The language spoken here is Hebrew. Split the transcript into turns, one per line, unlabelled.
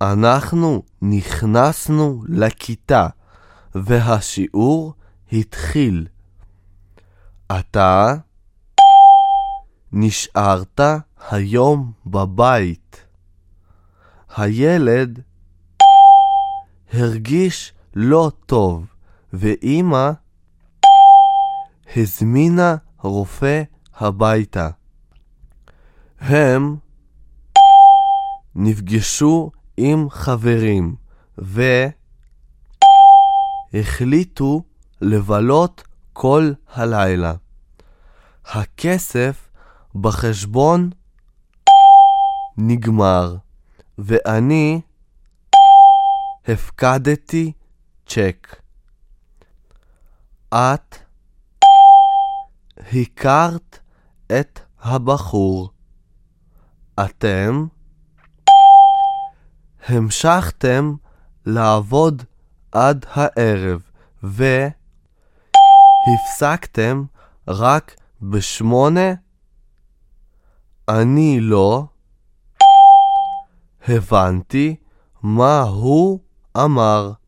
אנחנו נכנסנו לכיתה והשיעור התחיל. אתה נשארת היום בבית. הילד הרגיש לא טוב ואמא הזמינה רופא הביתה. הם נפגשו עם חברים והחליטו לבלות כל הלילה. הכסף בחשבון נגמר ואני הפקדתי צ'ק. את הכרת את הבחור. אתם המשכתם לעבוד עד הערב והפסקתם רק ב8. אני לא הבנתי מה הוא אמר.